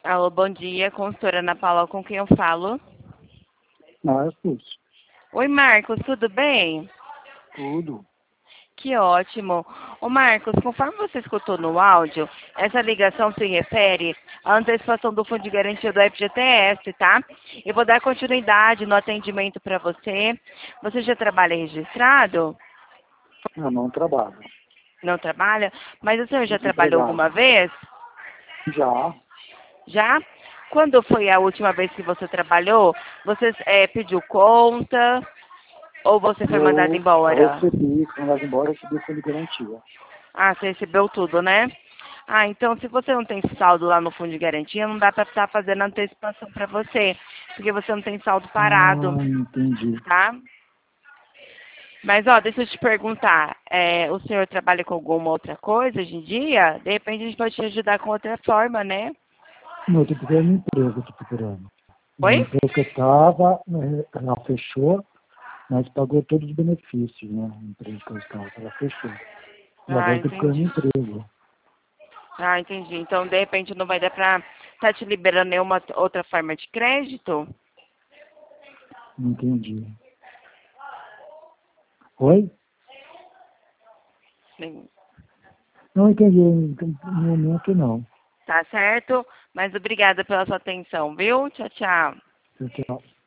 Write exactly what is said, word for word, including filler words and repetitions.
Alô, bom dia, consultora Ana Paula, com quem eu falo? Marcos, Oi, Marcos, tudo bem? tudo. Que ótimo. Ô, Marcos, conforme você escutou no áudio, essa ligação se refere à antecipação do Fundo de Garantia do F G T S, tá? Eu vou dar continuidade no atendimento para você. Você já trabalha registrado? Eu não trabalho. Não trabalha? Mas o senhor já trabalhou Desempregado. alguma vez? Já, Já? Quando foi a última vez que você trabalhou? Você é, pediu conta ou você foi mandado eu embora? recebi, quando eu embora, eu recebi o fundo de garantia. Ah, você recebeu tudo, né? Ah, então se você não tem saldo lá no fundo de garantia, não dá para estar fazendo antecipação para você, porque você não tem saldo parado, Ah, entendi. tá? Mas, ó, deixa eu te perguntar, é, o senhor trabalha com alguma outra coisa hoje em dia? De repente a gente pode te ajudar com outra forma, né? Não, eu tô procurando emprego, eu tô procurando. O Oi? emprego que eu tava, eh, ela fechou, mas pagou todos os benefícios, né? A empresa que eu estava, ela fechou. E Ah, agora eu tô procurando entendi. emprego. Ah, entendi. Então, de repente, não vai dar pra estar te liberando nenhuma outra forma de crédito? Não entendi. Oi? Sim. Não entendi, no momento não. Tá certo? Mas obrigada pela sua atenção, viu? Tchau, tchau. Tchau, tchau.